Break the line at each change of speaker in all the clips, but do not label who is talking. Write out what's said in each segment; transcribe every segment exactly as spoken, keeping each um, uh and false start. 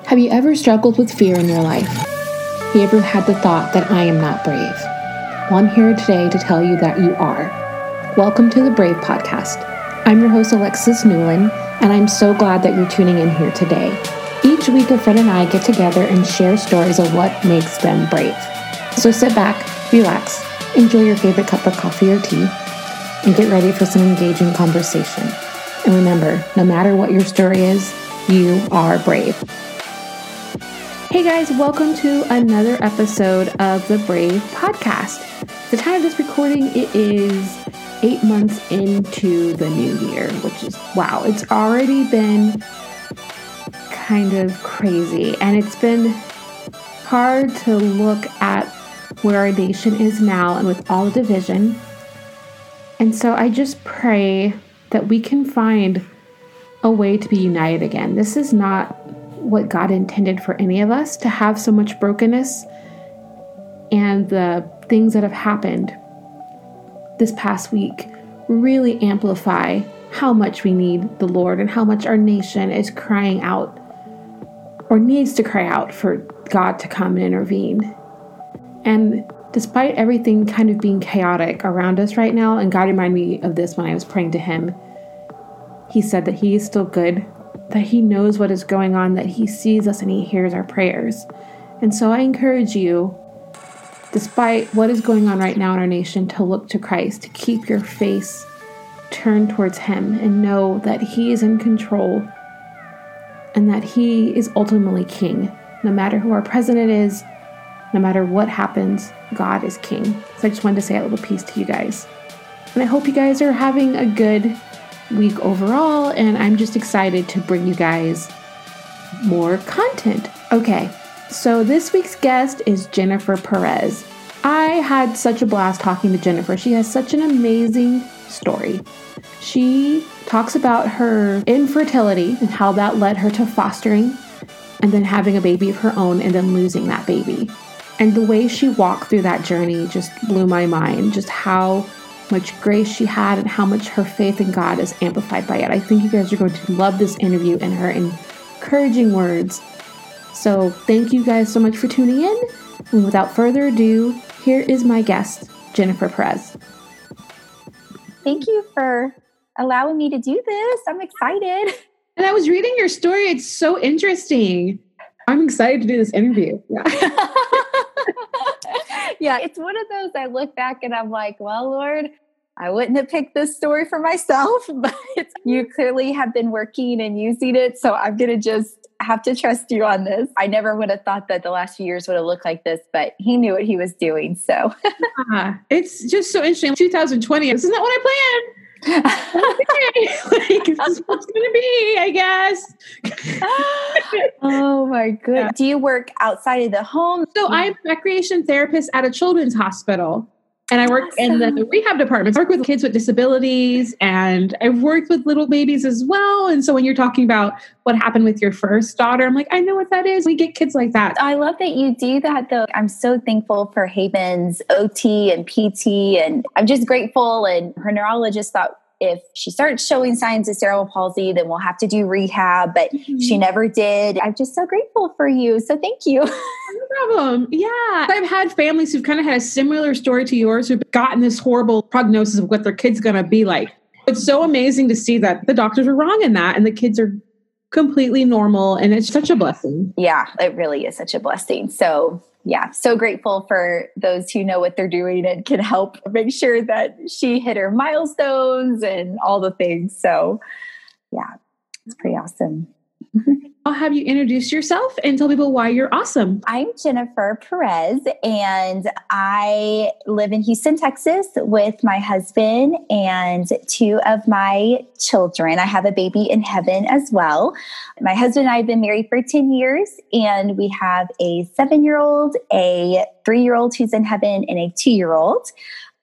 Have you ever struggled with fear in your life? Have you ever had the thought that I am not brave? Well, I'm here today to tell you that you are. Welcome to the Brave Podcast. I'm your host, Alexis Newland, and I'm so glad that you're tuning in here today. Each week, a friend and I get together and share stories of what makes them brave. So sit back, relax, enjoy your favorite cup of coffee or tea, and get ready for some engaging conversation. And remember, no matter what your story is, you are brave. Hey guys, welcome to another episode of the Brave Podcast. The time of this recording, it is eight months into the new year, which is, wow, it's already been kind of crazy. And it's been hard to look at where our nation is now and with all the division. And so I just pray that we can find a way to be united again. This is not what God intended for any of us, to have so much brokenness, and the things that have happened this past week really amplify how much we need the Lord and how much our nation is crying out or needs to cry out for God to come and intervene. And despite everything kind of being chaotic around us right now, and God reminded me of this when I was praying to him, he said that he is still good, that he knows what is going on, that he sees us and he hears our prayers. And so I encourage you, despite what is going on right now in our nation, to look to Christ, to keep your face turned towards him and know that he is in control and that he is ultimately king. No matter who our president is, no matter what happens, God is king. So I just wanted to say a little piece to you guys. And I hope you guys are having a good week overall, and I'm just excited to bring you guys more content. Okay, so this week's guest is Jennifer Perez. I had such a blast talking to Jennifer. She has such an amazing story. She talks about her infertility and how that led her to fostering and then having a baby of her own and then losing that baby. And the way she walked through that journey just blew my mind, just how much grace she had and how much her faith in God is amplified by it. I think you guys are going to love this interview and her encouraging words. So thank you guys so much for tuning in. And without further ado, here is my guest, Jennifer Perez.
Thank you for allowing me to do this. I'm excited.
And I was reading your story. It's so interesting. I'm excited to do this interview. Yeah.
Yeah, it's one of those I look back and I'm like, well, Lord, I wouldn't have picked this story for myself, but you clearly have been working and using it. So I'm going to just have to trust you on this. I never would have thought that the last few years would have looked like this, but he knew what he was doing. So
yeah, it's just so interesting. twenty twenty, this is not what I planned. Okay. Like, this is what's going to be, I guess.
Oh my goodness. Yeah. Do you work outside of the home?
So I'm a recreation therapist at a children's hospital. And I work awesome. in the rehab department. I work with kids with disabilities, and I've worked with little babies as well. And so when you're talking about what happened with your first daughter, I'm like, I know what that is. We get kids like that.
I love that you do that, though. I'm so thankful for Haven's O T and P T, and I'm just grateful. And her neurologist thought if she starts showing signs of cerebral palsy, then we'll have to do rehab, but mm-hmm. she never did. I'm just so grateful for you. So thank you.
No problem. Yeah. I've had families who've kind of had a similar story to yours who've gotten this horrible prognosis of what their kid's going to be like. It's so amazing to see that the doctors were wrong in that and the kids are completely normal, and it's such a blessing.
Yeah, it really is such a blessing. So yeah, so grateful for those who know what they're doing and can help make sure that she hit her milestones and all the things. So yeah, it's pretty awesome.
I'll have you introduce yourself and tell people why you're awesome.
I'm Jennifer Perez, and I live in Houston, Texas with my husband and two of my children. I have a baby in heaven as well. My husband and I have been married for ten years, and we have a seven-year-old, a three-year-old who's in heaven, and a two-year-old.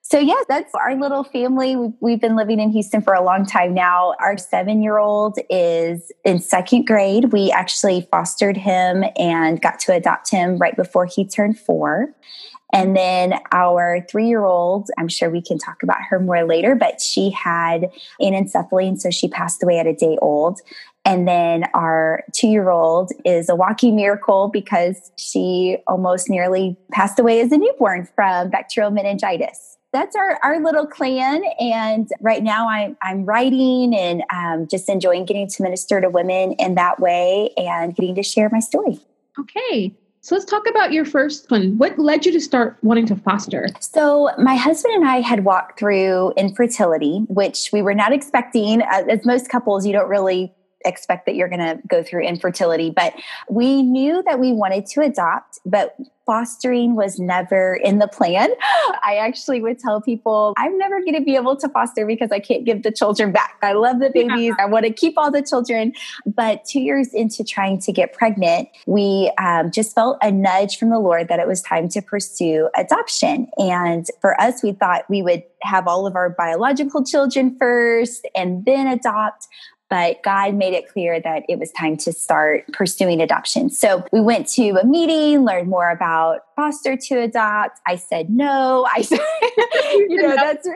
So yeah, that's our little family. We've, we've been living in Houston for a long time now. Our seven-year-old is in second grade. We actually fostered him and got to adopt him right before he turned four. And then our three-year-old, I'm sure we can talk about her more later, but she had anencephaly, and so she passed away at a day old. And then our two-year-old is a walking miracle because she almost nearly passed away as a newborn from bacterial meningitis. That's our, our little clan. And right now I'm, I'm writing and um, just enjoying getting to minister to women in that way and getting to share my story.
Okay. So let's talk about your first one. What led you to start wanting to foster?
So my husband and I had walked through infertility, which we were not expecting. As most couples, you don't really expect that you're going to go through infertility, but we knew that we wanted to adopt, but fostering was never in the plan. I actually would tell people, I'm never going to be able to foster because I can't give the children back. I love the babies. Yeah. I want to keep all the children. But two years into trying to get pregnant, we um, just felt a nudge from the Lord that it was time to pursue adoption. And for us, we thought we would have all of our biological children first and then adopt. But God made it clear that it was time to start pursuing adoption. So we went to a meeting, learned more about foster to adopt. I said no. I said, you know, that's,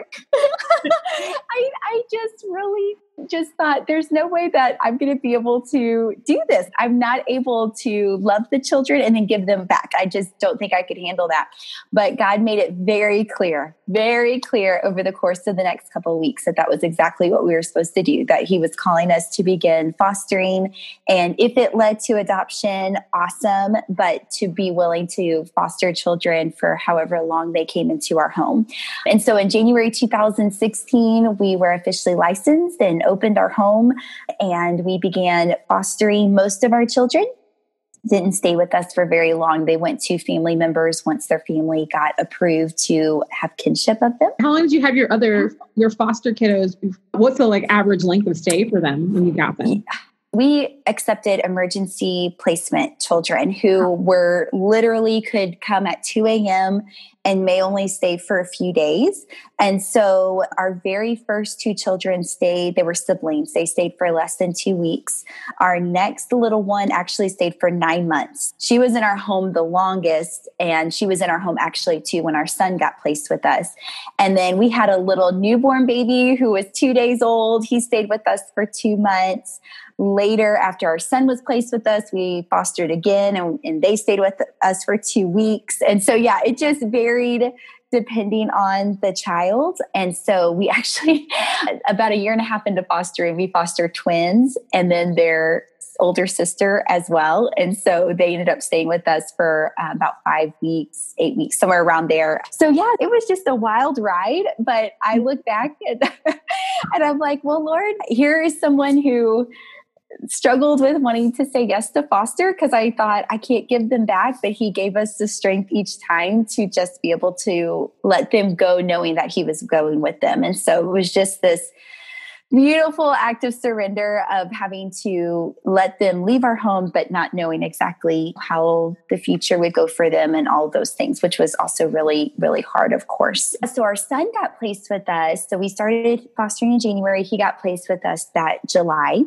I, I just really just thought there's no way that I'm going to be able to do this. I'm not able to love the children and then give them back. I just don't think I could handle that. But God made it very clear, very clear over the course of the next couple of weeks that that was exactly what we were supposed to do, that he was calling us to begin fostering. And if it led to adoption, awesome. But to be willing to foster children for however long they came into our home. And so in January two thousand sixteen, we were officially licensed and opened our home, and we began fostering most of our children. Didn't stay with us for very long. They went to family members once their family got approved to have kinship of them.
How long did you have your other, your foster kiddos? What's the like average length of stay for them when you got them?
Yeah. We accepted emergency placement children who were literally could come at two a.m. and may only stay for a few days. And so our very first two children stayed, they were siblings. They stayed for less than two weeks. Our next little one actually stayed for nine months. She was in our home the longest, and she was in our home actually too when our son got placed with us. And then we had a little newborn baby who was two days old. He stayed with us for two months. Later, after our son was placed with us, we fostered again, and, and they stayed with us for two weeks. And so, yeah, it just varied depending on the child. And so we actually, about a year and a half into fostering, we fostered twins and then their older sister as well. And so they ended up staying with us for uh, about five weeks, eight weeks, somewhere around there. So yeah, it was just a wild ride. But I look back and, and I'm like, well, Lord, here is someone who struggled with wanting to say yes to foster because I thought I can't give them back, but he gave us the strength each time to just be able to let them go knowing that he was going with them. And so it was just this beautiful act of surrender of having to let them leave our home, but not knowing exactly how the future would go for them and all those things, which was also really, really hard, of course. So our son got placed with us. So we started fostering in January. He got placed with us that July.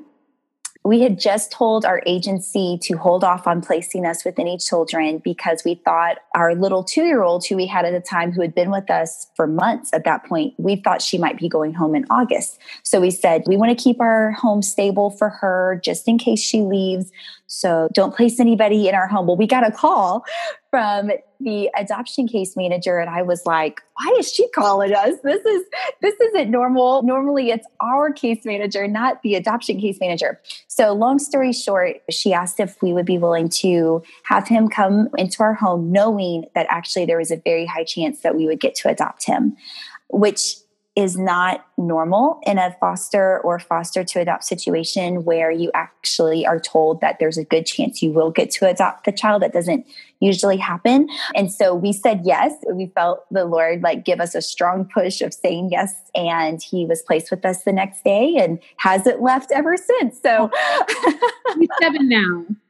We had just told our agency to hold off on placing us with any children because we thought our little two-year-old who we had at the time, who had been with us for months at that point, we thought she might be going home in August. So we said, we want to keep our home stable for her just in case she leaves. So don't place anybody in our home. Well, we got a call from the adoption case manager, and I was like, why is she calling us? This is, this isn't normal. Normally it's our case manager, not the adoption case manager. So long story short, she asked if we would be willing to have him come into our home, knowing that actually there was a very high chance that we would get to adopt him, which is not normal in a foster or foster to adopt situation where you actually are told that there's a good chance you will get to adopt the child. That doesn't usually happen. And so we said yes. We felt the Lord like give us a strong push of saying yes. And he was placed with us the next day and hasn't left ever since. So
he's seven now.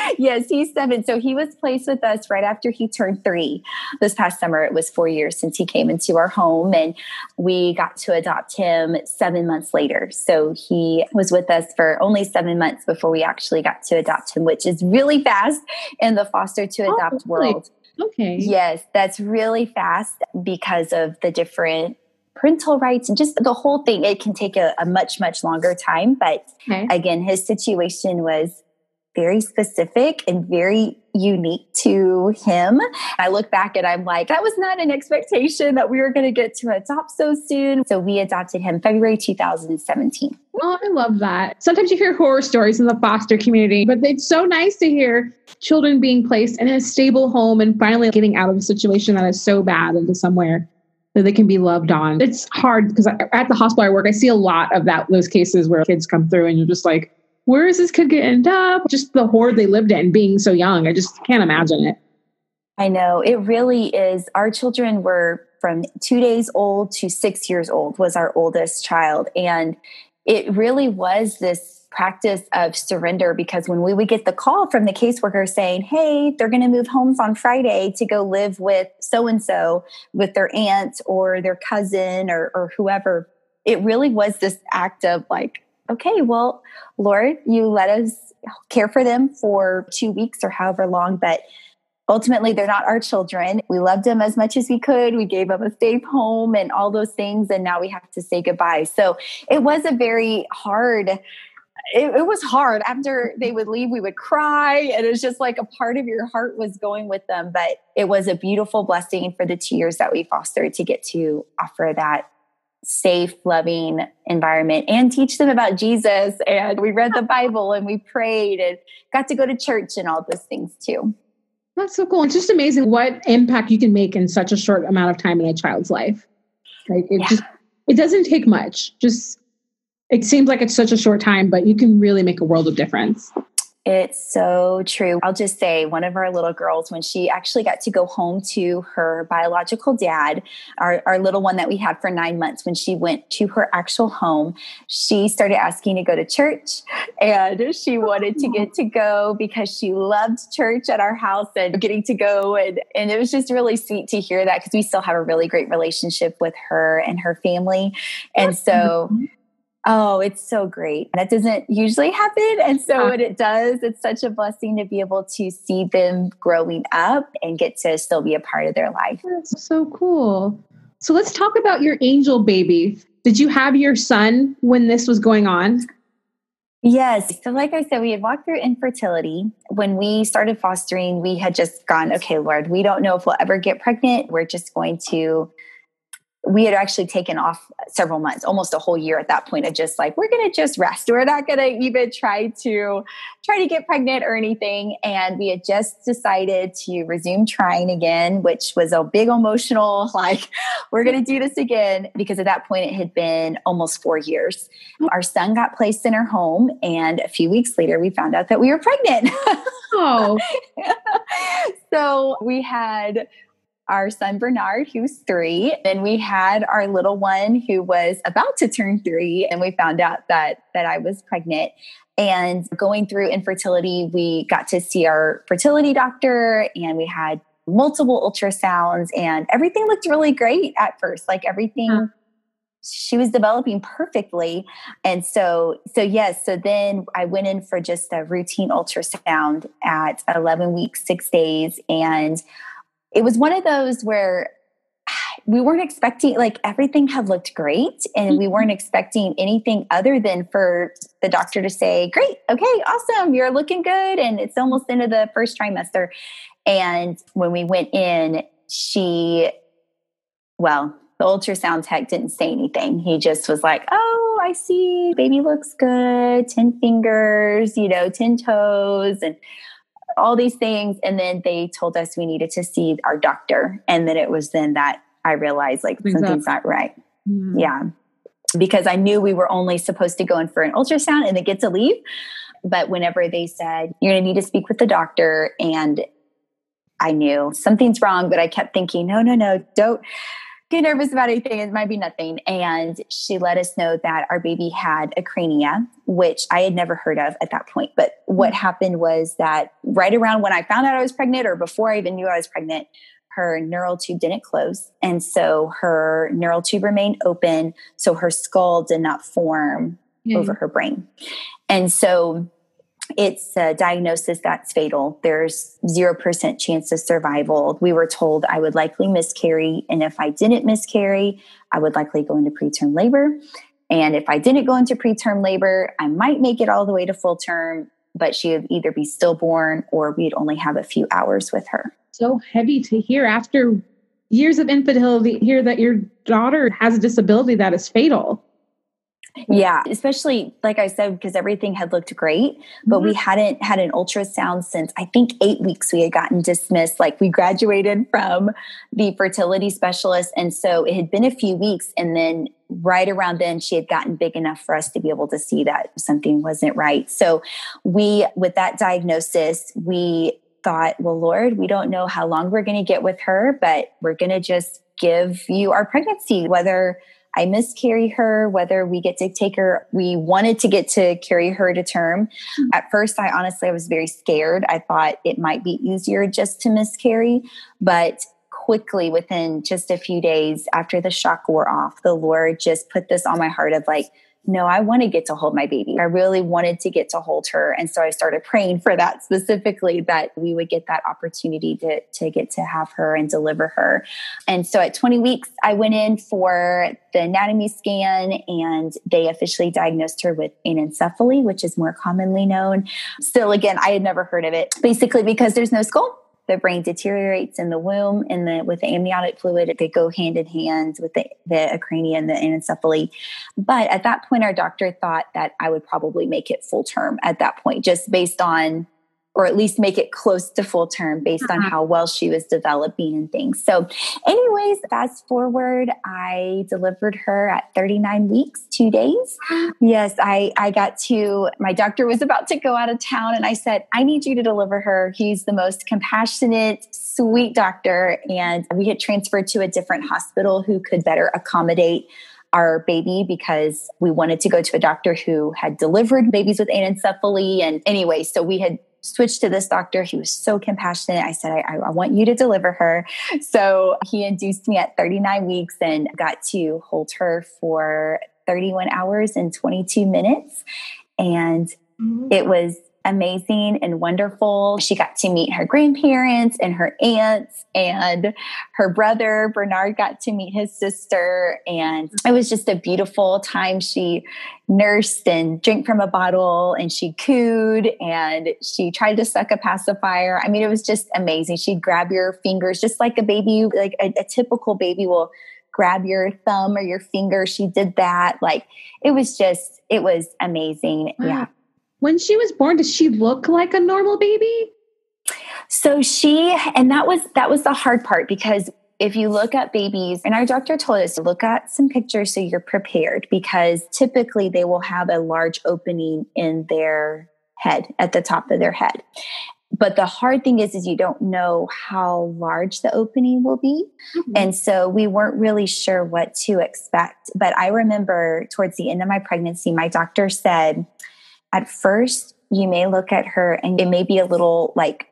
Yes, he's seven. So he was placed with us right after he turned three. This past summer, it was four years since he came into our home, and we got to adopt him seven months later. So he was with us for only seven months before we actually got to adopt him, which is really fast in the foster to adopt
oh, really?
world.
Okay.
Yes, that's really fast because of the different parental rights and just the whole thing. It can take a, a much, much longer time. But
okay.
Again, his situation was very specific and very unique to him. I look back and I'm like, that was not an expectation that we were going to get to adopt so soon. So we adopted him February two thousand seventeen.
Oh, I love that. Sometimes you hear horror stories in the foster community, but it's so nice to hear children being placed in a stable home and finally getting out of a situation that is so bad into somewhere that they can be loved on. It's hard because at the hospital I work, I see a lot of that, those cases where kids come through and you're just like, where is this kid going to end up? Just the horde they lived in being so young. I just can't imagine it.
I know. It really is. Our children were from two days old to six years old was our oldest child. And it really was this practice of surrender, because when we would get the call from the caseworker saying, hey, they're going to move homes on Friday to go live with so-and-so, with their aunt or their cousin or, or whoever, it really was this act of like, okay, well, Lord, you let us care for them for two weeks or however long, but ultimately they're not our children. We loved them as much as we could. We gave them a safe home and all those things. And now we have to say goodbye. So it was a very hard, it, it was hard. After they would leave, we would cry. And it was just like a part of your heart was going with them. But it was a beautiful blessing for the two years that we fostered to get to offer that safe, loving environment and teach them about Jesus. And we read the Bible and we prayed and got to go to church and all those things too.
That's so cool. It's just amazing what impact you can make in such a short amount of time in a child's life. Like it yeah. just, it doesn't take much. Just, it seems like it's such a short time, but you can really make a world of difference.
It's so true. I'll just say one of our little girls, when she actually got to go home to her biological dad, our, our little one that we had for nine months, when she went to her actual home, she started asking to go to church, and she wanted to get to go because she loved church at our house and getting to go. And, and it was just really sweet to hear that, because we still have a really great relationship with her and her family. And so oh, it's so great. That doesn't usually happen. And so when it does, it's such a blessing to be able to see them growing up and get to still be a part of their life.
That's so cool. So let's talk about your angel baby. Did you have your son when this was going on?
Yes. So like I said, we had walked through infertility. When we started fostering, we had just gone, okay, Lord, we don't know if we'll ever get pregnant. We're just going to we had actually taken off several months, almost a whole year at that point, of just like, we're going to just rest. We're not going to even try to try to get pregnant or anything. And we had just decided to resume trying again, which was a big emotional, like, we're going to do this again, because at that point it had been almost four years. Our son got placed in our home, and a few weeks later we found out that we were pregnant.
Oh,
so we had our son Bernard, who's three. Then we had our little one who was about to turn three, and we found out that that I was pregnant. And going through infertility, we got to see our fertility doctor, and we had multiple ultrasounds, and everything looked really great at first. Like everything, huh. She was developing perfectly. And so, so yes, so then I went in for just a routine ultrasound at eleven weeks, six days. And it was one of those where we weren't expecting, like everything had looked great, and we weren't expecting anything other than for the doctor to say, great, okay, awesome, you're looking good. And it's almost into the first trimester. And when we went in, she, well, the ultrasound tech didn't say anything. He just was like, oh, I see, baby looks good, ten fingers, you know, ten toes, and all these things. And then they told us we needed to see our doctor. And then it was then that I realized like exactly. something's not right. Mm-hmm. Yeah. Because I knew we were only supposed to go in for an ultrasound and then get to leave. But whenever they said, you're going to need to speak with the doctor, and I knew something's wrong, but I kept thinking, no, no, no, don't, get nervous about anything. It might be nothing. And she let us know that our baby had acrania, which I had never heard of at that point. But what mm-hmm. happened was that right around when I found out I was pregnant, or before I even knew I was pregnant, her neural tube didn't close. And so her neural tube remained open. So her skull did not form mm-hmm. over her brain. And so it's a diagnosis that's fatal. There's zero percent chance of survival. We were told I would likely miscarry. And if I didn't miscarry, I would likely go into preterm labor. And if I didn't go into preterm labor, I might make it all the way to full term, but she would either be stillborn or we'd only have a few hours with her.
So heavy to hear after years of infidelity, hear that your daughter has a disability that is fatal.
Yeah, especially like I said, because everything had looked great, but mm-hmm. we hadn't had an ultrasound since I think eight weeks we had gotten dismissed. Like we graduated from the fertility specialist. And so it had been a few weeks. And then right around then she had gotten big enough for us to be able to see that something wasn't right. So we, with that diagnosis, we thought, well, Lord, we don't know how long we're going to get with her, but we're going to just give you our pregnancy, whether I miscarry her, whether we get to take her. We wanted to get to carry her to term. Mm-hmm. At first, I honestly, I was very scared. I thought it might be easier just to miscarry, but quickly within just a few days after the shock wore off, the Lord just put this on my heart of like, no, I want to get to hold my baby. I really wanted to get to hold her. And so I started praying for that specifically, that we would get that opportunity to, to get to have her and deliver her. And so at twenty weeks, I went in for the anatomy scan and they officially diagnosed her with anencephaly, which is more commonly known. Still, again, I had never heard of it, basically because there's no skull. The brain deteriorates in the womb, and the, with the amniotic fluid, they go hand in hand with the, the acrania and the anencephaly. But at that point, our doctor thought that I would probably make it full term at that point, just based on, or at least make it close to full term based uh-huh. on how well she was developing and things. So anyways, fast forward, I delivered her at thirty-nine weeks, two days. Yes, I, I got to, my doctor was about to go out of town and I said, I need you to deliver her. He's the most compassionate, sweet doctor. And we had transferred to a different hospital who could better accommodate our baby because we wanted to go to a doctor who had delivered babies with anencephaly. And anyway, so we had switched to this doctor. He was so compassionate. I said, I, I want you to deliver her. So he induced me at thirty-nine weeks and got to hold her for thirty-one hours and twenty-two minutes. And mm-hmm. it was amazing and wonderful. She got to meet her grandparents and her aunts, and her brother Bernard got to meet his sister. And it was just a beautiful time. She nursed and drank from a bottle, and she cooed, and she tried to suck a pacifier. I mean, it was just amazing. She'd grab your fingers just like a baby, like a, a typical baby will grab your thumb or your finger. She did that. Like, it was just, it was amazing. Wow. Yeah.
When she was born, does she look like a normal baby?
So she, and that was, that was the hard part, because if you look at babies, and our doctor told us to look at some pictures so you're prepared, because typically they will have a large opening in their head, at the top of their head. But the hard thing is, is you don't know how large the opening will be. Mm-hmm. And so we weren't really sure what to expect. But I remember towards the end of my pregnancy, my doctor said, at first, you may look at her and it may be a little like,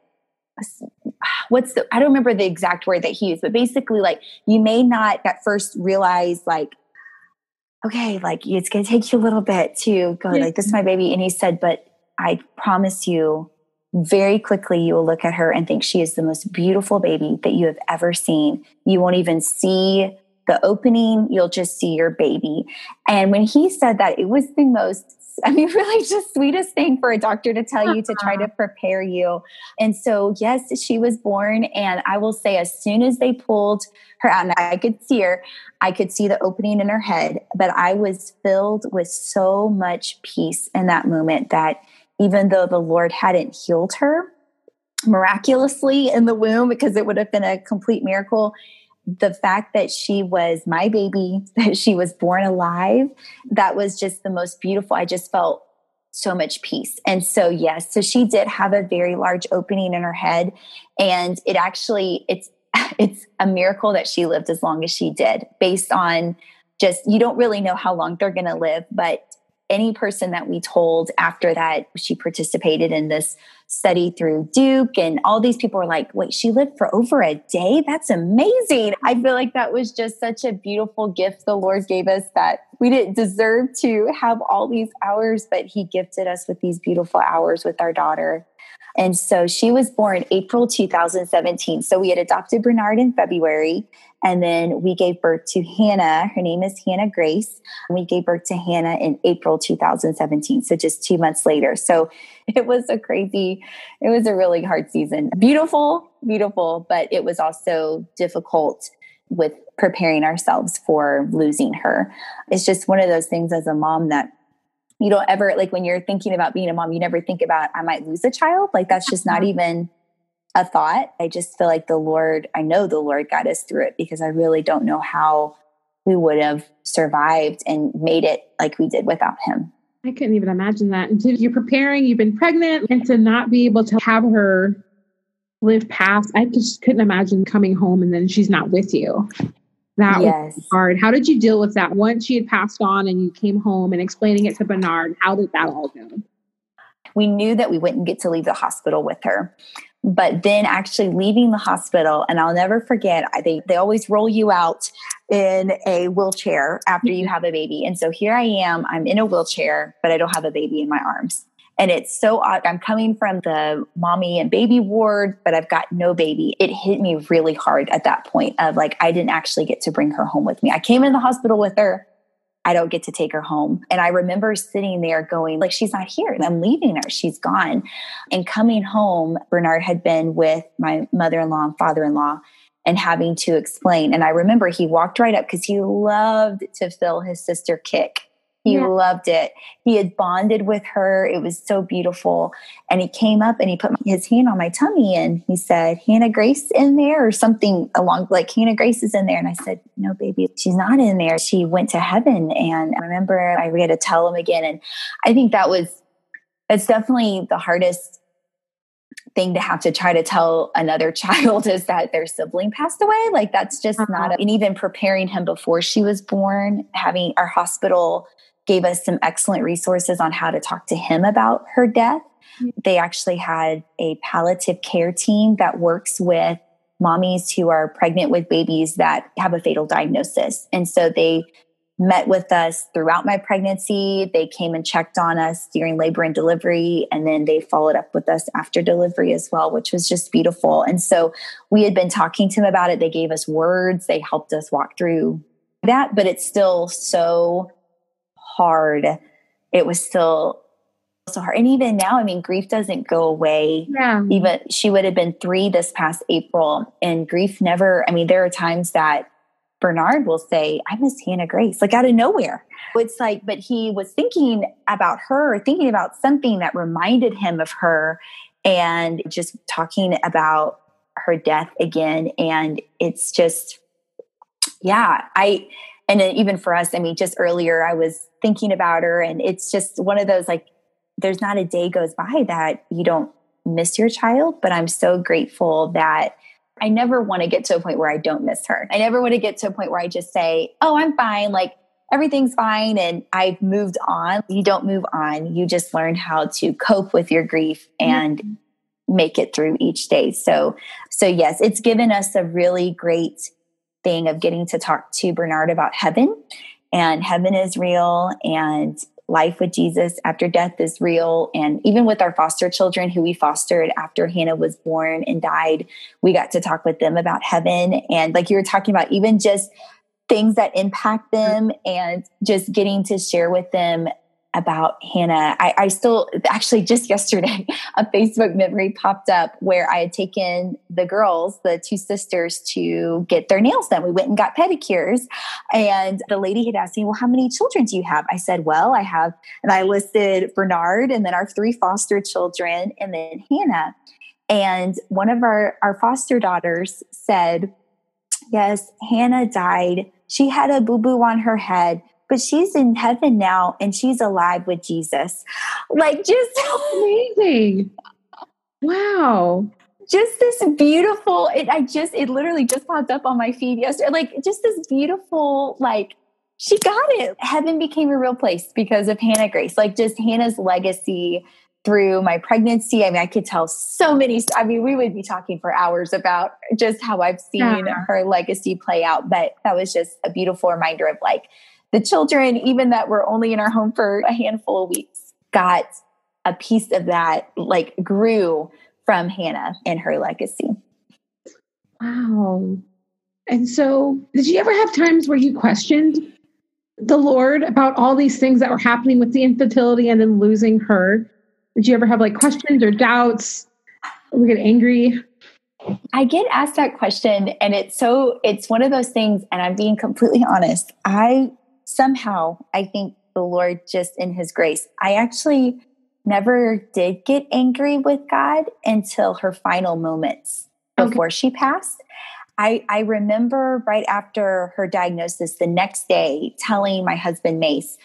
what's the, I don't remember the exact word that he used, but basically like, you may not at first realize like, okay, like it's going to take you a little bit to go like, this is my baby. And he said, but I promise you very quickly, you will look at her and think she is the most beautiful baby that you have ever seen. You won't even see the opening. You'll just see your baby. And when he said that, it was the most, I mean, really just sweetest thing for a doctor to tell you, to try to prepare you. And so, yes, she was born. And I will say, as soon as they pulled her out and I could see her, I could see the opening in her head, but I was filled with so much peace in that moment that even though the Lord hadn't healed her miraculously in the womb, because it would have been a complete miracle, the fact that she was my baby, that she was born alive, that was just the most beautiful. I just felt so much peace. And so, yes, so she did have a very large opening in her head. And it actually, it's, it's a miracle that she lived as long as she did, based on just, you don't really know how long they're going to live, but any person that we told after that, she participated in this study through Duke, and all these people were like, wait, she lived for over a day? That's amazing. I feel like that was just such a beautiful gift the Lord gave us, that we didn't deserve to have all these hours, but he gifted us with these beautiful hours with our daughter. And so she was born April two thousand seventeen. So we had adopted Bernard in February, and then we gave birth to Hannah. Her name is Hannah Grace. We gave birth to Hannah in April two thousand seventeen. So just two months later. So it was a crazy, it was a really hard season. Beautiful, beautiful, but it was also difficult with preparing ourselves for losing her. It's just one of those things as a mom that you don't ever, like when you're thinking about being a mom, you never think about, I might lose a child. Like that's just not even a thought. I just feel like the Lord, I know the Lord got us through it, because I really don't know how we would have survived and made it like we did without him.
I couldn't even imagine that. And you're preparing, you've been pregnant, and to not be able to have her live past, I just couldn't imagine coming home and then she's not with you. That
yes.
was hard. How did you deal with that? Once she had passed on and you came home and explaining it to Bernard, how did that all go?
We knew that we wouldn't get to leave the hospital with her. But then actually leaving the hospital, and I'll never forget, I, they, they always roll you out in a wheelchair after you have a baby. And so here I am, I'm in a wheelchair, but I don't have a baby in my arms. And it's so odd. I'm coming from the mommy and baby ward, but I've got no baby. It hit me really hard at that point of like, I didn't actually get to bring her home with me. I came in the hospital with her. I don't get to take her home. And I remember sitting there going like, she's not here. I'm leaving her. She's gone. And coming home, Bernard had been with my mother-in-law and father-in-law and having to explain. And I remember he walked right up because he loved to feel his sister kick. He yeah. loved it. He had bonded with her. It was so beautiful. And he came up and he put his hand on my tummy and he said, Hannah Grace in there, or something along like Hannah Grace is in there. And I said, no, baby, she's not in there. She went to heaven. And I remember I had to tell him again. And I think that was, it's definitely the hardest thing to have to try to tell another child, is that their sibling passed away. Like that's just uh-huh. not, a, and even preparing him before she was born, having our hospital gave us some excellent resources on how to talk to him about her death. Mm-hmm. They actually had a palliative care team that works with mommies who are pregnant with babies that have a fatal diagnosis. And so they met with us throughout my pregnancy. They came and checked on us during labor and delivery. And then they followed up with us after delivery as well, which was just beautiful. And so we had been talking to them about it. They gave us words. They helped us walk through that, but it's still so hard. It was still so hard. And even now, I mean, grief doesn't go away.
Yeah.
Even she would have been three this past April, and grief never, I mean, there are times that Bernard will say, I miss Hannah Grace, like out of nowhere. It's like, but he was thinking about her, thinking about something that reminded him of her, and just talking about her death again. And it's just, yeah, I, and even for us, I mean, just earlier I was thinking about her, and it's just one of those, like, there's not a day goes by that you don't miss your child, but I'm so grateful that I never want to get to a point where I don't miss her. I never want to get to a point where I just say, oh, I'm fine. Like everything's fine. And I've moved on. You don't move on. You just learn how to cope with your grief and mm-hmm. make it through each day. So, so yes, it's given us a really great thing of getting to talk to Bernard about heaven, and heaven is real, and life with Jesus after death is real. And even with our foster children who we fostered after Hannah was born and died, we got to talk with them about heaven. And like you were talking about, even just things that impact them, and just getting to share with them about Hannah. I, I still, actually just yesterday, a Facebook memory popped up where I had taken the girls, the two sisters, to get their nails done. We went and got pedicures, and the lady had asked me, well, how many children do you have? I said, well, I have, and I listed Bernard and then our three foster children and then Hannah. And one of our, our foster daughters said, yes, Hannah died. She had a boo-boo on her head, but she's in heaven now and she's alive with Jesus. Like, just
amazing. Wow.
just this beautiful, it, I just, it literally just popped up on my feed yesterday. Like just this beautiful, like she got it. Heaven became a real place because of Hannah Grace, like just Hannah's legacy through my pregnancy. I mean, I could tell so many, I mean, we would be talking for hours about just how I've seen yeah. her legacy play out. But that was just a beautiful reminder of like the children, even that were only in our home for a handful of weeks, got a piece of that, like grew from Hannah and her legacy.
Wow. And so did you ever have times where you questioned the Lord about all these things that were happening with the infertility and then losing her? Did you ever have like questions or doubts? Or get angry?
I get asked that question, and it's so, it's one of those things, and I'm being completely honest. I somehow, I think the Lord just in his grace, I actually never did get angry with God until her final moments before okay. she passed. I, I remember right after her diagnosis, the next day, telling my husband, Mace,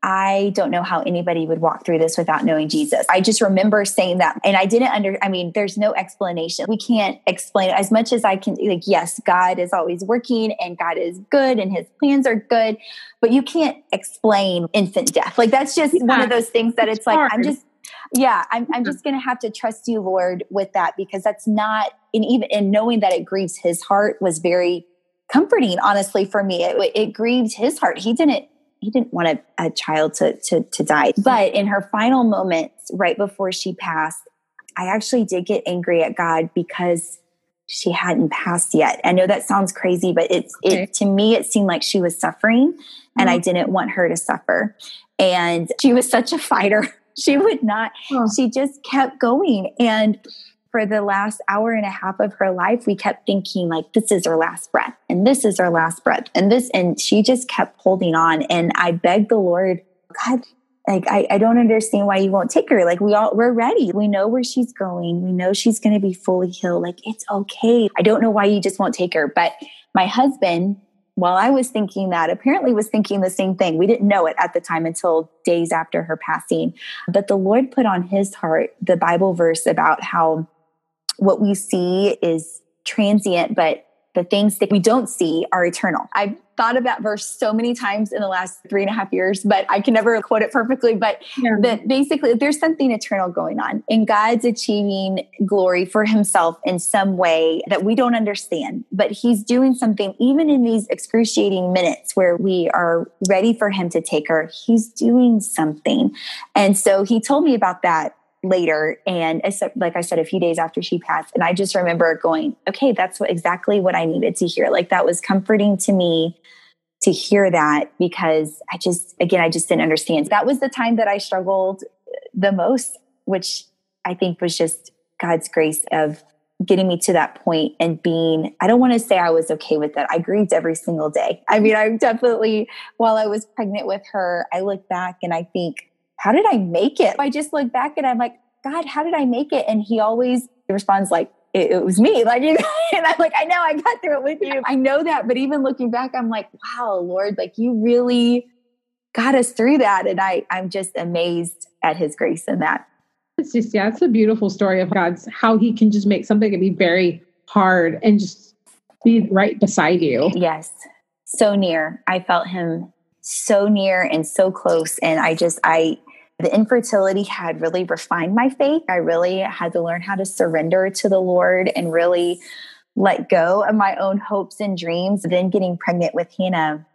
I don't know how anybody would walk through this without knowing Jesus. I just remember saying that. And I didn't under, I mean, there's no explanation. We can't explain it as much as I can. Like, yes, God is always working and God is good and his plans are good, but you can't explain infant death. Like that's just yeah. one of those things that it's, it's like, hard. I'm just, yeah, I'm, I'm just going to have to trust you, Lord, with that, because that's not, and even in knowing that it grieves his heart was very comforting, honestly, for me. It, it grieved his heart. He didn't, he didn't want a, a child to, to, to die. But in her final moments, right before she passed, I actually did get angry at God because she hadn't passed yet. I know that sounds crazy, but it's, okay. it, to me, it seemed like she was suffering and mm-hmm. I didn't want her to suffer. And she was such a fighter. She would not, oh. she just kept going. And for the last hour and a half of her life, we kept thinking like, this is her last breath and this is her last breath and this, and she just kept holding on. And I begged the Lord, God, like, I, I don't understand why you won't take her. Like we all, we're ready. We know where she's going. We know she's going to be fully healed. Like, it's okay. I don't know why you just won't take her. But my husband, while I was thinking that, apparently was thinking the same thing. We didn't know it at the time until days after her passing. But the Lord put on his heart the Bible verse about how what we see is transient, but the things that we don't see are eternal. I've thought of that verse so many times in the last three and a half years, but I can never quote it perfectly. But yeah. that basically there's something eternal going on, and God's achieving glory for himself in some way that we don't understand, but he's doing something even in these excruciating minutes where we are ready for him to take her. He's doing something. And so he told me about that later. And like I said, a few days after she passed. And I just remember going, okay, that's what, exactly what I needed to hear. Like that was comforting to me to hear that, because I just, again, I just didn't understand. That was the time that I struggled the most, which I think was just God's grace of getting me to that point and being, I don't want to say I was okay with that. I grieved every single day. I mean, I definitely, while I was pregnant with her, I look back and I think, how did I make it? I just look back and I'm like, God, how did I make it? And he always responds like, it, it was me. Like, and I'm like, I know I got through it with you. I know that. But even looking back, I'm like, wow, Lord, like you really got us through that. And I, I'm just amazed at his grace in that.
It's just, yeah, it's a beautiful story of God's, how he can just make something to be very hard and just be right beside you.
Yes. So near. I felt him so near and so close. And I just, I, the infertility had really refined my faith. I really had to learn how to surrender to the Lord and really let go of my own hopes and dreams. Then getting pregnant with Hannah,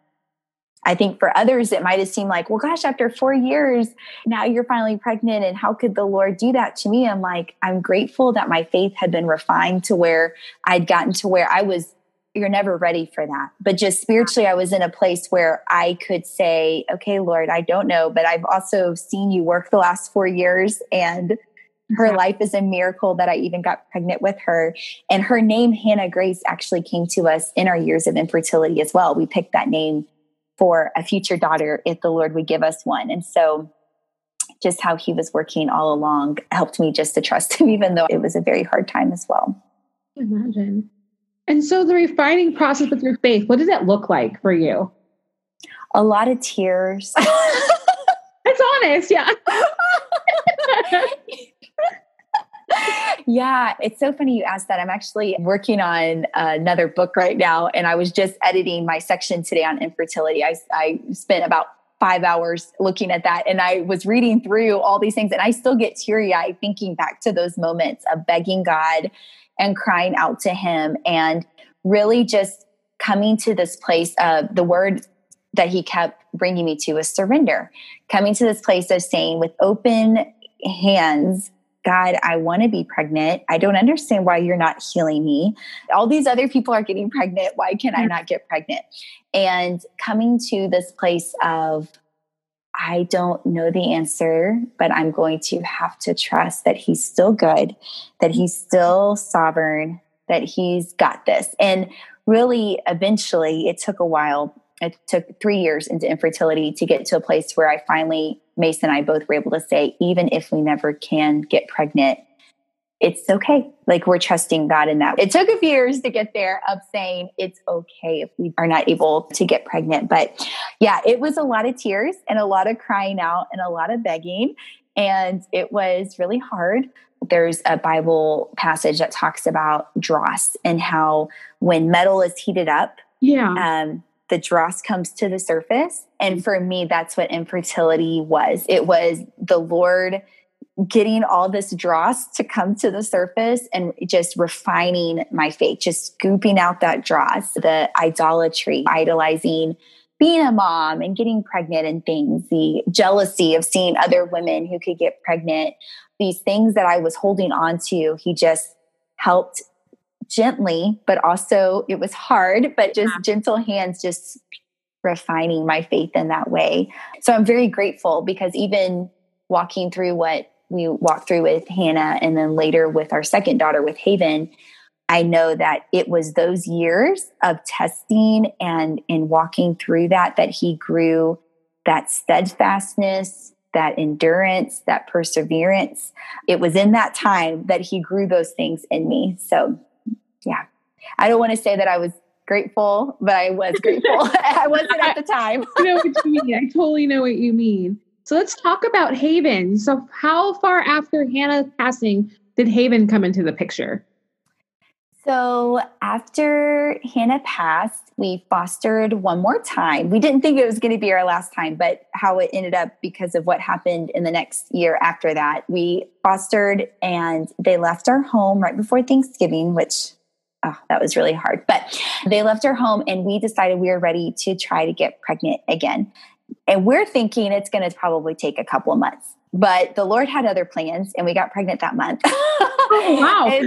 I think for others, it might have seemed like, well, gosh, after four years, now you're finally pregnant. And how could the Lord do that to me? I'm like, I'm grateful that my faith had been refined to where I'd gotten to where I was, you're never ready for that. But just spiritually, I was in a place where I could say, okay, Lord, I don't know, but I've also seen you work the last four years and her yeah. life is a miracle that I even got pregnant with her. And her name, Hannah Grace, actually came to us in our years of infertility as well. We picked that name for a future daughter if the Lord would give us one. And so just how he was working all along helped me just to trust him, even though it was a very hard time as well.
Imagine. And so the refining process with your faith, what did that look like for you?
A lot of tears.
That's honest, yeah.
Yeah, it's so funny you asked that. I'm actually working on another book right now, and I was just editing my section today on infertility. I, I spent about five hours looking at that, and I was reading through all these things, and I still get teary-eyed thinking back to those moments of begging God and crying out to him, and really just coming to this place of the word that he kept bringing me to was surrender, coming to this place of saying with open hands, God, I want to be pregnant. I don't understand why you're not healing me. All these other people are getting pregnant. Why can I not get pregnant? And coming to this place of, I don't know the answer, but I'm going to have to trust that he's still good, that he's still sovereign, that he's got this. And really, eventually, it took a while. It took three years into infertility to get to a place where I finally, Mason and I both were able to say, even if we never can get pregnant, it's okay. Like, we're trusting God in that. It took a few years to get there of saying it's okay if we are not able to get pregnant. But yeah, it was a lot of tears and a lot of crying out and a lot of begging. And it was really hard. There's a Bible passage that talks about dross and how when metal is heated up,
yeah,
um, the dross comes to the surface. And for me, that's what infertility was. It was the Lord getting all this dross to come to the surface and just refining my faith, just scooping out that dross, the idolatry, idolizing being a mom and getting pregnant and things, the jealousy of seeing other women who could get pregnant, these things that I was holding on to. He just helped gently, but also it was hard, but just gentle hands, just refining my faith in that way. So I'm very grateful because even walking through what we walked through with Hannah and then later with our second daughter with Haven, I know that it was those years of testing and in walking through that, that he grew that steadfastness, that endurance, that perseverance. It was in that time that he grew those things in me. So yeah, I don't want to say that I was grateful, but I was grateful. I wasn't at the time.
I know what you mean. I totally know what you mean. So let's talk about Haven. So how far after Hannah's passing did Haven come into the picture?
So after Hannah passed, we fostered one more time. We didn't think it was going to be our last time, but how it ended up because of what happened in the next year after that, we fostered and they left our home right before Thanksgiving, which oh, that was really hard. But they left our home and we decided we were ready to try to get pregnant again. And we're thinking it's going to probably take a couple of months. But the Lord had other plans and we got pregnant that month.
Oh, wow.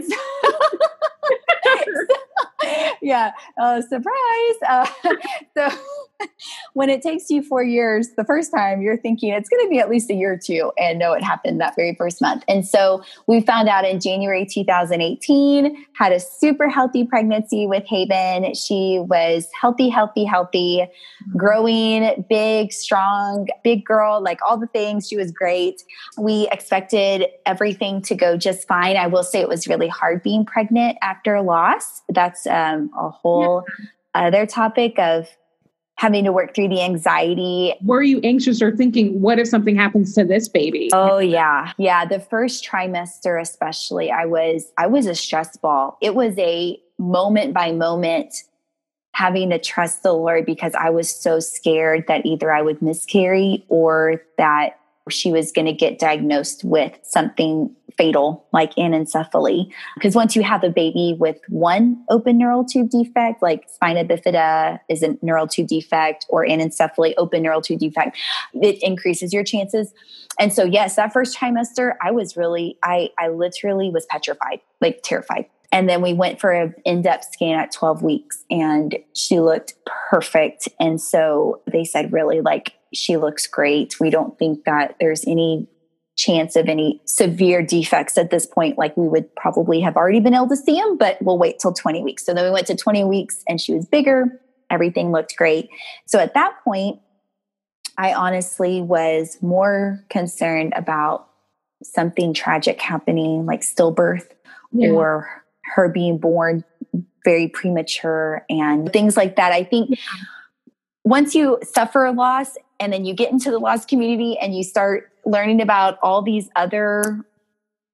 Yeah. Uh, surprise. Uh, so when it takes you four years, the first time you're thinking it's going to be at least a year or two. And no, it happened that very first month. And so we found out in January two thousand eighteen, had a super healthy pregnancy with Haven. She was healthy, healthy, healthy, growing, big, strong, big girl, like all the things. She was great. We expected everything to go just fine. I will say it was really hard being pregnant after loss. That's um, a whole yeah. other topic of having to work through the anxiety.
Were you anxious or thinking, what if something happens to this baby?
Oh yeah. Yeah. The first trimester, especially, I was, I was a stress ball. It was a moment by moment having to trust the Lord because I was so scared that either I would miscarry or that she was going to get diagnosed with something fatal like anencephaly. Because once you have a baby with one open neural tube defect, like spina bifida is a neural tube defect or anencephaly, open neural tube defect, it increases your chances. And so, yes, that first trimester, I was really, I, I literally was petrified, like terrified. And then we went for an in-depth scan at twelve weeks and she looked perfect. And so they said, really, like, she looks great. We don't think that there's any chance of any severe defects at this point. Like we would probably have already been able to see them, but we'll wait till twenty weeks. So then we went to twenty weeks and she was bigger. Everything looked great. So at that point, I honestly was more concerned about something tragic happening, like stillbirth yeah. or her being born very premature and things like that. I think yeah. once you suffer a loss and then you get into the loss community and you start learning about all these other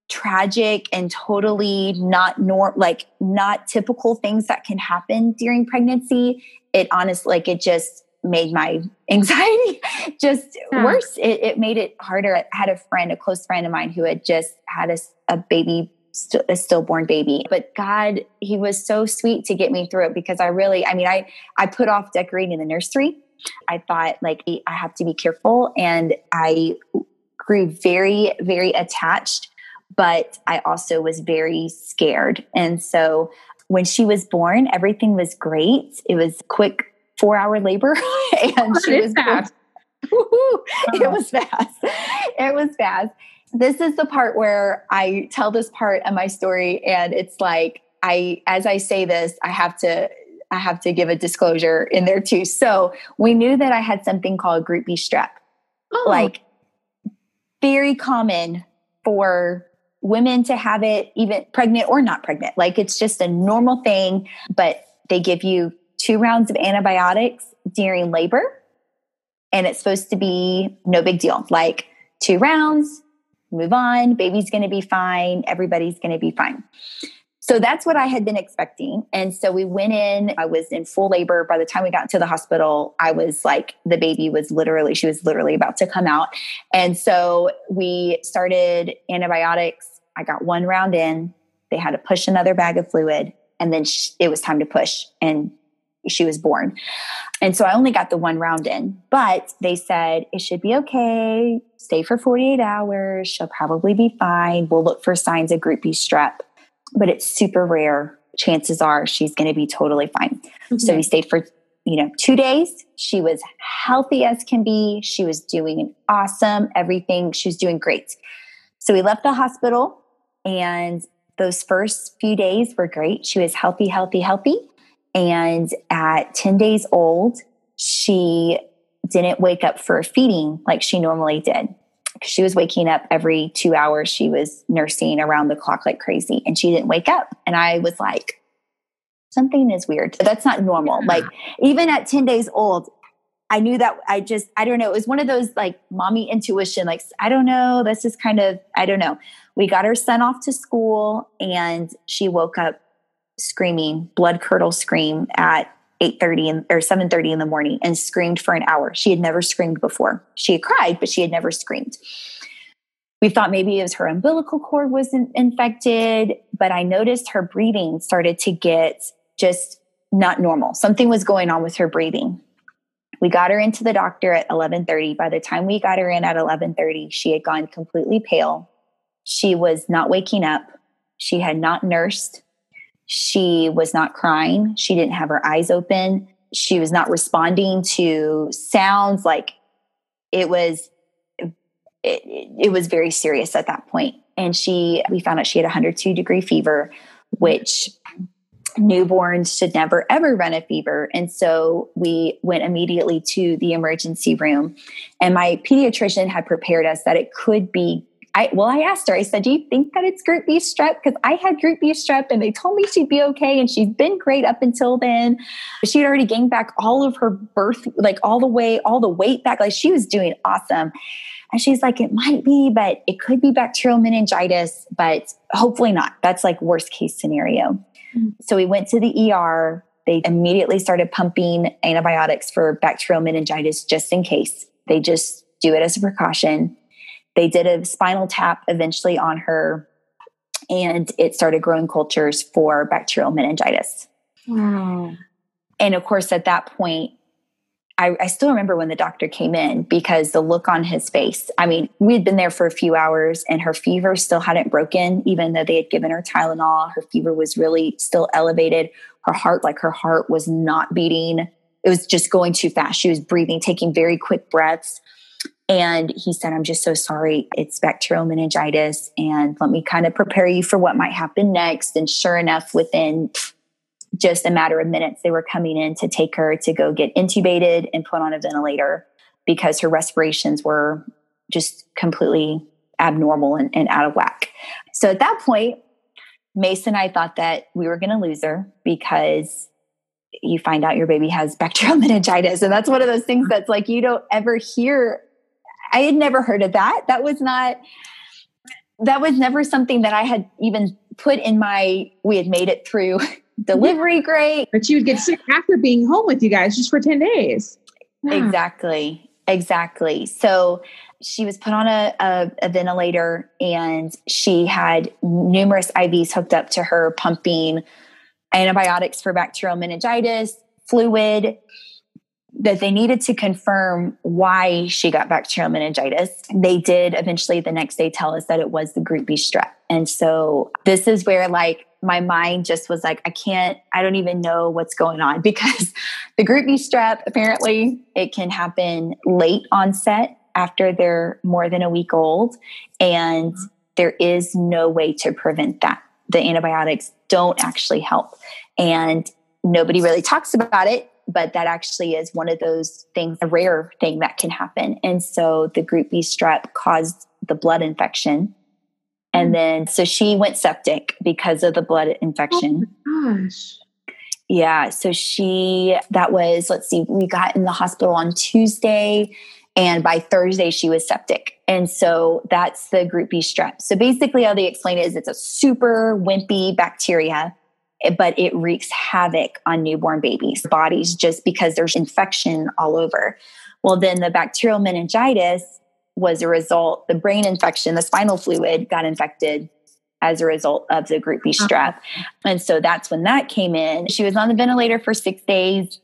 tragic and totally not nor like not typical things that can happen during pregnancy, it honestly, like it just made my anxiety just yeah. worse. It, it made it harder. I had a friend, a close friend of mine who had just had a, a baby, st- a stillborn baby, but God, he was so sweet to get me through it because I really, I mean, I, I put off decorating the nursery. I thought like, I have to be careful. And I grew very, very attached, but I also was very scared. And so when she was born, everything was great. It was quick four hour labor and she was fast. Oh. It was fast. It was fast. This is the part where I tell this part of my story. And it's like, I, as I say this, I have to, I have to give a disclosure in there too. So we knew that I had something called Group B strep, oh. like very common for women to have it, even pregnant or not pregnant. Like it's just a normal thing, but they give you two rounds of antibiotics during labor. And it's supposed to be no big deal. Like two rounds, move on, baby's going to be fine. Everybody's going to be fine. So that's what I had been expecting. And so we went in, I was in full labor. By the time we got to the hospital, I was like, the baby was literally, she was literally about to come out. And so we started antibiotics. I got one round in, they had to push another bag of fluid, and then sh- it was time to push, and she was born. And so I only got the one round in, but they said it should be okay. Stay for forty-eight hours. She'll probably be fine. We'll look for signs of Group B strep, but it's super rare. Chances are she's going to be totally fine. Mm-hmm. So we stayed for, you know, two days. She was healthy as can be. She was doing awesome. Everything. She was doing great. So we left the hospital, and those first few days were great. She was healthy, healthy, healthy. And at ten days old, she didn't wake up for feeding like she normally did. She was waking up every two hours. She was nursing around the clock like crazy, and she didn't wake up. And I was like, something is weird. That's not normal. Like even at ten days old, I knew that I just, I don't know. It was one of those like mommy intuition. Like, I don't know. This is kind of, I don't know. We got her son off to school, and she woke up screaming, blood curdle scream at eight thirty or seven thirty in the morning, and screamed for an hour. She had never screamed before. She had cried, but she had never screamed. We thought maybe it was her umbilical cord was in- infected, but I noticed her breathing started to get just not normal. Something was going on with her breathing. We got her into the doctor at eleven thirty. By the time we got her in at eleven thirty, she had gone completely pale. She was not waking up. She had not nursed. She was not crying. She didn't have her eyes open. She was not responding to sounds. Like it was, it, it was very serious at that point. And she, we found out she had a one hundred two degree fever, which newborns should never, ever run a fever. And so we went immediately to the emergency room, and my pediatrician had prepared us that it could be I, well, I asked her, I said, do you think that it's Group B strep? Because I had Group B strep, and they told me she'd be okay. And she's been great up until then. She had already gained back all of her birth, like all the way, all the weight back. Like she was doing awesome. And she's like, it might be, but it could be bacterial meningitis, but hopefully not. That's like worst case scenario. Mm-hmm. So we went to the E R. They immediately started pumping antibiotics for bacterial meningitis just in case. They just do it as a precaution. They did a spinal tap eventually on her, and it started growing cultures for bacterial meningitis.
Wow.
And of course, at that point, I, I still remember when the doctor came in, because the look on his face, I mean, we had been there for a few hours, and her fever still hadn't broken, even though they had given her Tylenol. Her fever was really still elevated. Her heart, like her heart was not beating. It was just going too fast. She was breathing, taking very quick breaths. And he said, I'm just so sorry. It's bacterial meningitis, and let me kind of prepare you for what might happen next. And sure enough, within just a matter of minutes, they were coming in to take her to go get intubated and put on a ventilator, because her respirations were just completely abnormal and, and out of whack. So at that point, Mason and I thought that we were going to lose her, because you find out your baby has bacterial meningitis. And that's one of those things that's like, you don't ever hear. I had never heard of that. That was not, that was never something that I had even put in my, we had made it through delivery yeah. great.
But she would get sick after being home with you guys just for ten days.
Yeah. Exactly. Exactly. So she was put on a, a, a ventilator, and she had numerous I Vs hooked up to her, pumping antibiotics for bacterial meningitis, fluid, that they needed to confirm why she got bacterial meningitis. They did eventually the next day tell us that it was the group B strep. And so this is where like my mind just was like, I can't, I don't even know what's going on, because the group B strep, apparently it can happen late onset after they're more than a week old. And there is no way to prevent that. The antibiotics don't actually help. And nobody really talks about it, but that actually is one of those things, a rare thing that can happen. And so the group B strep caused the blood infection. And then, so she went septic because of the blood infection.
Oh my gosh.
Yeah. So she, that was, let's see, we got in the hospital on Tuesday, and by Thursday she was septic. And so that's the group B strep. So basically how they explain it is it's a super wimpy bacteria, but it wreaks havoc on newborn babies' bodies just because there's infection all over. Well, then the bacterial meningitis was a result, the brain infection, the spinal fluid got infected as a result of the group B strep. And so that's when that came in. She was on the ventilator for six days.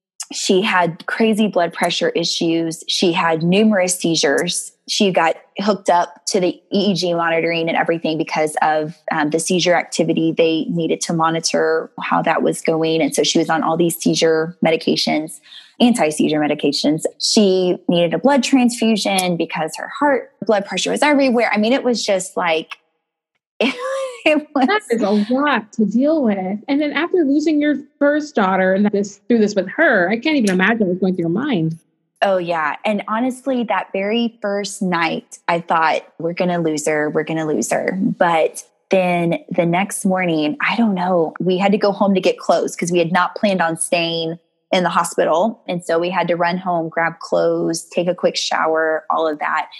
She had crazy blood pressure issues. She had numerous seizures. She got hooked up to the E E G monitoring and everything because of um, the seizure activity. They needed to monitor how that was going. And so she was on all these seizure medications, anti-seizure medications. She needed a blood transfusion because her heart blood pressure was everywhere. I mean, it was just like, it, it was.
That is a lot to deal with. And then after losing your first daughter and this through this with her, I can't even imagine what's going through your mind.
Oh, yeah. And honestly, that very first night, I thought, we're going to lose her. We're going to lose her. But then the next morning, I don't know, we had to go home to get clothes because we had not planned on staying in the hospital. And so we had to run home, grab clothes, take a quick shower, all of that.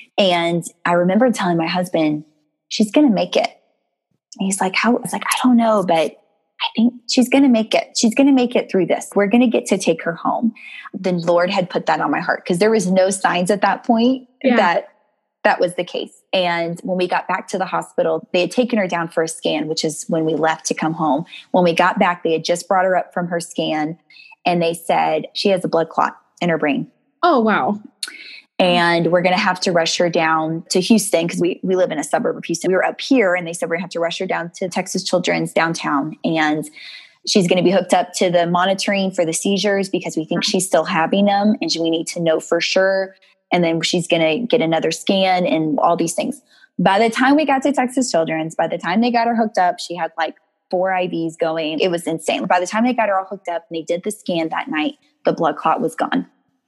And I remember telling my husband, she's going to make it. And he's like, how? I was like, I don't know, but I think she's going to make it. She's going to make it through this. We're going to get to take her home. The Lord had put that on my heart because there was no signs at that point yeah. that that was the case. And when we got back to the hospital, they had taken her down for a scan, which is when we left to come home. When we got back, they had just brought her up from her scan, and they said she has a blood clot in her brain.
Oh, wow.
And we're going to have to rush her down to Houston because we, we live in a suburb of Houston. We were up here, and they said we're going to have to rush her down to Texas Children's downtown. And she's going to be hooked up to the monitoring for the seizures because we think she's still having them, and we need to know for sure. And then she's going to get another scan and all these things. By the time we got to Texas Children's, by the time they got her hooked up, she had like four I Vs going. It was insane. By the time they got her all hooked up and they did the scan that night, the blood clot was gone.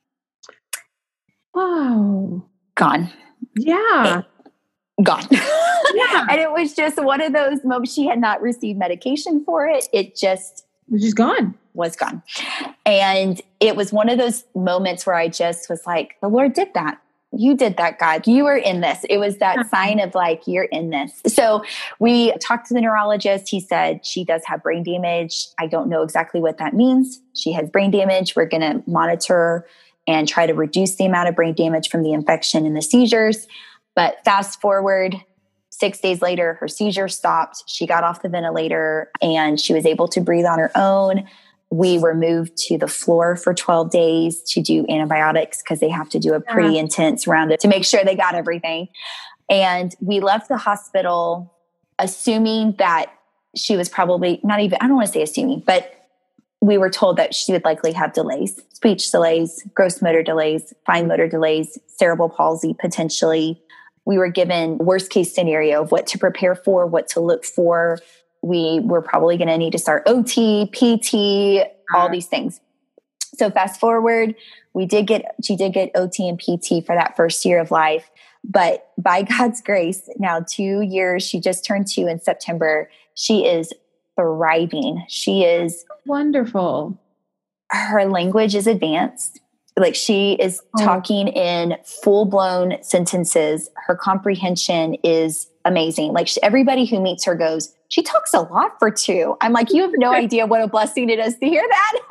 Wow.
Gone.
Yeah.
It, gone. Yeah. And it was just one of those moments. She had not received medication for it. It just
it was just gone.
Was gone. And it was one of those moments where I just was like, the Lord did that. You did that, God. You were in this. It was that sign of like, you're in this. So we talked to the neurologist. He said she does have brain damage. I don't know exactly what that means. She has brain damage. We're going to monitor and try to reduce the amount of brain damage from the infection and the seizures. But fast forward, six days later, her seizure stopped. She got off the ventilator and she was able to breathe on her own. We were moved to the floor for twelve days to do antibiotics because they have to do a pretty yeah. intense round to make sure they got everything. And we left the hospital assuming that she was probably not even, I don't want to say assuming, but we were told that she would likely have delays, speech delays, gross motor delays, fine motor delays, cerebral palsy, potentially. We were given worst case scenario of what to prepare for, what to look for. We were probably going to need to start O T, P T, all these things. So fast forward, we did get, she did get O T and P T for that first year of life. But by God's grace, now two years, she just turned two in September. She is thriving. She is
wonderful.
Her language is advanced. Like she is
Oh.
talking in full blown sentences. Her comprehension is amazing. Like she, everybody who meets her goes, she talks a lot for two. I'm like, you have no idea what a blessing it is to hear that.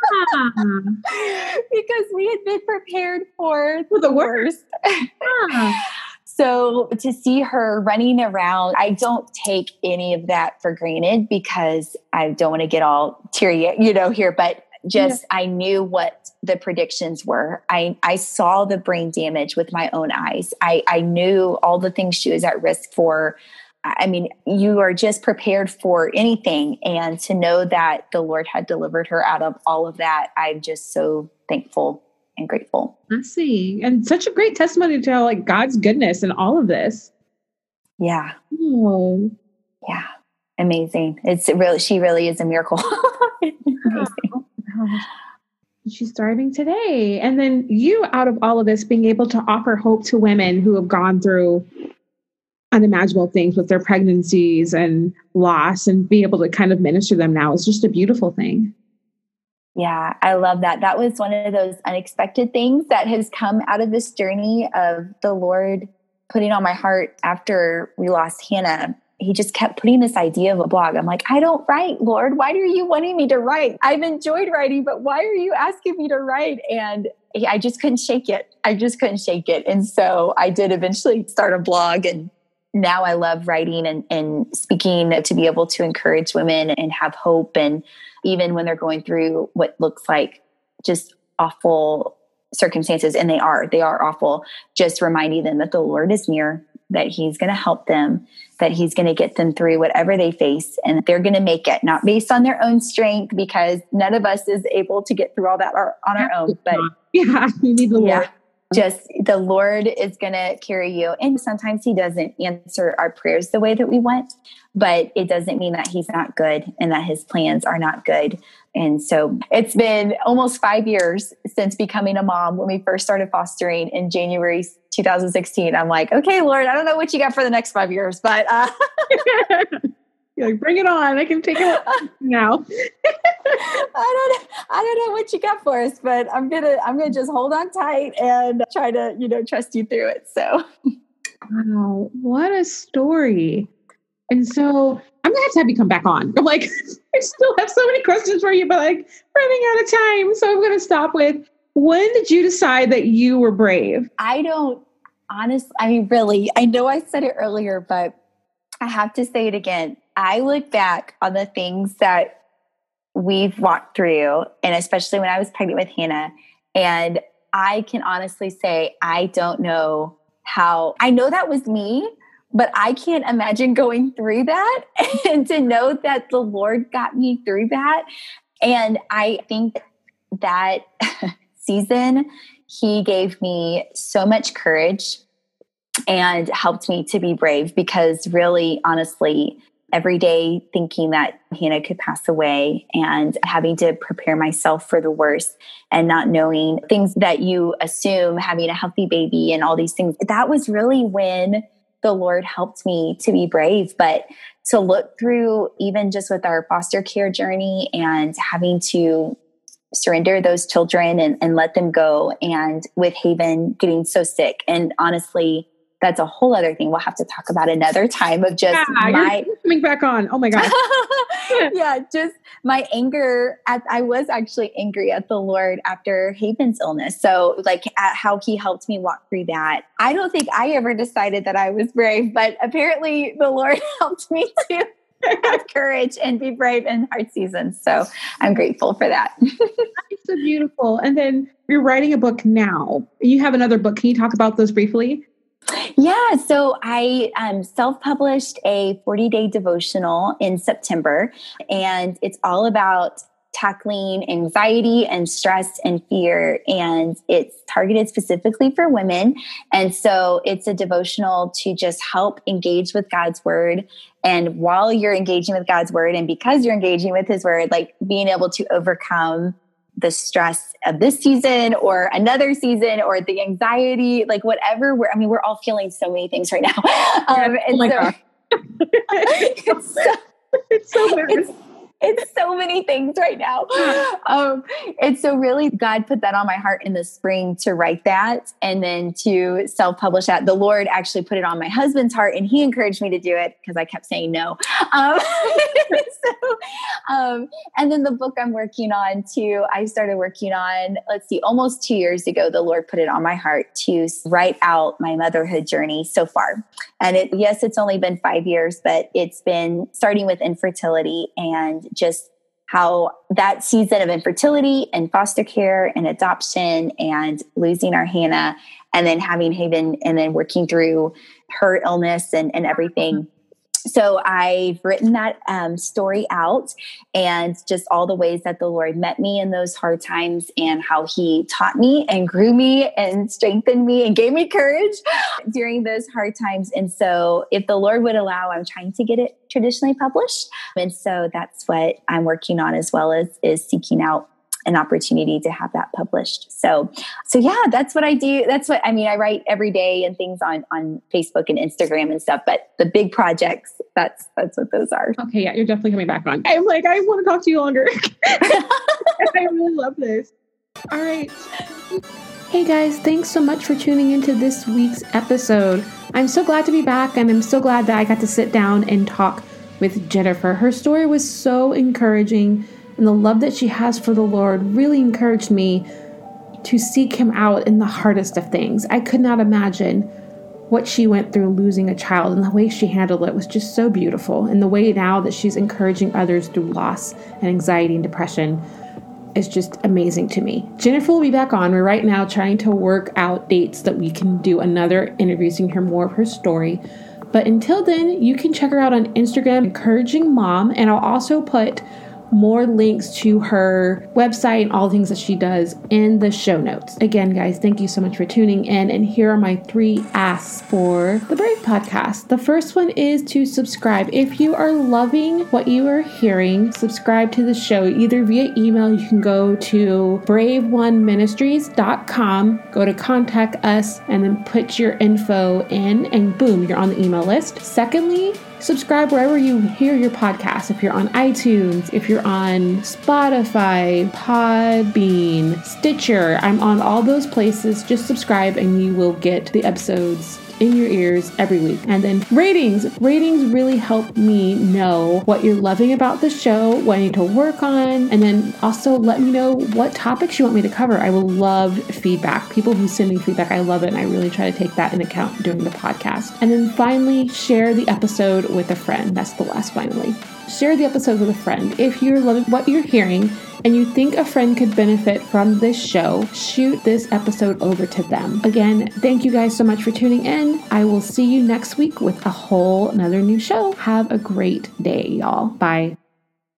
Because we had been prepared for
For the
the worst. So to see her running around, I don't take any of that for granted because I don't want to get all teary, you know, here, but just, yeah. I knew what the predictions were. I, I saw the brain damage with my own eyes. I, I knew all the things she was at risk for. I mean, you are just prepared for anything. And to know that the Lord had delivered her out of all of that, I'm just so thankful and grateful.
I see. And such a great testimony to like God's goodness in all of this.
Yeah.
Oh.
Yeah. Amazing. It's really, she really is a miracle. Amazing.
Oh, gosh. She's thriving today. And then you, out of all of this, being able to offer hope to women who have gone through unimaginable things with their pregnancies and loss, and be able to kind of minister them now is just a beautiful thing.
Yeah, I love that. That was one of those unexpected things that has come out of this journey of the Lord putting on my heart after we lost Hannah. He just kept putting this idea of a blog. I'm like, I don't write, Lord. Why are you wanting me to write? I've enjoyed writing, but why are you asking me to write? And I just couldn't shake it. I just couldn't shake it. And so I did eventually start a blog, and now I love writing and, and speaking to be able to encourage women and have hope. And even when they're going through what looks like just awful circumstances, and they are, they are awful, just reminding them that the Lord is near, that he's going to help them, that he's going to get them through whatever they face, and they're going to make it, not based on their own strength, because none of us is able to get through all that on our own. But
yeah, you need the
yeah,
Lord.
Just the Lord is going to carry you. And sometimes he doesn't answer our prayers the way that we want, but it doesn't mean that he's not good and that his plans are not good. And so it's been almost five years since becoming a mom. When we first started fostering in January two thousand sixteen, I'm like, okay, Lord, I don't know what you got for the next five years, but uh,
you're like, bring it on. I can take it now.
I don't, I don't know what you got for us, but I'm gonna, I'm gonna just hold on tight and try to, you know, trust you through it. So,
wow, what a story! And so I'm gonna have to have you come back on. I'm like, I still have so many questions for you, but like running out of time. So I'm gonna stop with, when did you decide that you were brave?
I don't honestly, I mean, really, I know I said it earlier, but I have to say it again. I look back on the things that we've walked through, and especially when I was pregnant with Hannah, and I can honestly say, I don't know how, I know that was me, but I can't imagine going through that. And to know that the Lord got me through that. And I think that season, he gave me so much courage and helped me to be brave, because really, honestly, every day thinking that Hannah could pass away and having to prepare myself for the worst and not knowing things that you assume, having a healthy baby and all these things, that was really when the Lord helped me to be brave. But to look through, even just with our foster care journey and having to surrender those children and, and let them go, and with Haven getting so sick, and honestly, that's a whole other thing we'll have to talk about another time, of just
yeah,
my
you're coming back on. Oh my gosh.
yeah, just my anger. At, I was actually angry at the Lord after Haven's illness. So like at how he helped me walk through that. I don't think I ever decided that I was brave, but apparently the Lord helped me to have courage and be brave in hard seasons. So I'm grateful for that.
It's so beautiful. And then you're writing a book now. You have another book. Can you talk about those briefly?
Yeah, so I um, self-published a forty-day devotional in September, and it's all about tackling anxiety and stress and fear, and it's targeted specifically for women. And so it's a devotional to just help engage with God's word. And while you're engaging with God's word, and because you're engaging with his word, like being able to overcome the stress of this season or another season, or the anxiety, like whatever we're, I mean, we're all feeling so many things right now. Um, and
oh my
so
God.
it's so,
it's so bad.
It's, It's so many things right now. Um, and so really God put that on my heart in the spring to write that and then to self-publish that. The Lord actually put it on my husband's heart and he encouraged me to do it because I kept saying no. Um, so, um, and then the book I'm working on too, I started working on, let's see, almost two years ago, the Lord put it on my heart to write out my motherhood journey so far. And it, yes, it's only been five years, but it's been starting with infertility and just how that season of infertility and foster care and adoption and losing our Hannah and then having Haven and then working through her illness and, and everything. So I've written that um, story out and just all the ways that the Lord met me in those hard times and how he taught me and grew me and strengthened me and gave me courage during those hard times. And so if the Lord would allow, I'm trying to get it traditionally published. And so that's what I'm working on, as well as is seeking out an opportunity to have that published. So, so yeah, that's what I do. That's what, I mean, I write every day and things on, on Facebook and Instagram and stuff, but the big projects, that's, that's what those are.
Okay. Yeah. You're definitely coming back on. I'm like, I want to talk to you longer. I really love this. All right. Hey guys, thanks so much for tuning into this week's episode. I'm so glad to be back and I'm so glad that I got to sit down and talk with Jennifer. Her story was so encouraging. And the love that she has for the Lord really encouraged me to seek him out in the hardest of things. I could not imagine what she went through losing a child, and the way she handled it was just so beautiful. And the way now that she's encouraging others through loss and anxiety and depression is just amazing to me. Jennifer will be back on. We're right now trying to work out dates that we can do another interview so you can hear more of her story. But until then, you can check her out on Instagram, Encouraging Mom, and I'll also put more links to her website and all the things that she does in the show notes. Again, guys, thank you so much for tuning in. And here are my three asks for the Brave podcast. The first one is to subscribe. If you are loving what you are hearing, subscribe to the show either via email. You can go to brave one ministries dot com, go to contact us, and then put your info in, and boom, you're on the email list. Secondly, subscribe wherever you hear your podcast. If you're on iTunes, if you're on Spotify, Podbean, Stitcher, I'm on all those places. Just subscribe and you will get the episodes in your ears every week. And then ratings. Ratings really help me know what you're loving about the show, what I need to work on, and then also let me know what topics you want me to cover. I will love feedback. People who send me feedback, I love it, and I really try to take that into account during the podcast. And then finally, share the episode with a friend. That's the last finally. Share the episode with a friend. If you're loving what you're hearing and you think a friend could benefit from this show, shoot this episode over to them. Again, thank you guys so much for tuning in. I will see you next week with a whole another new show. Have a great day, y'all. Bye.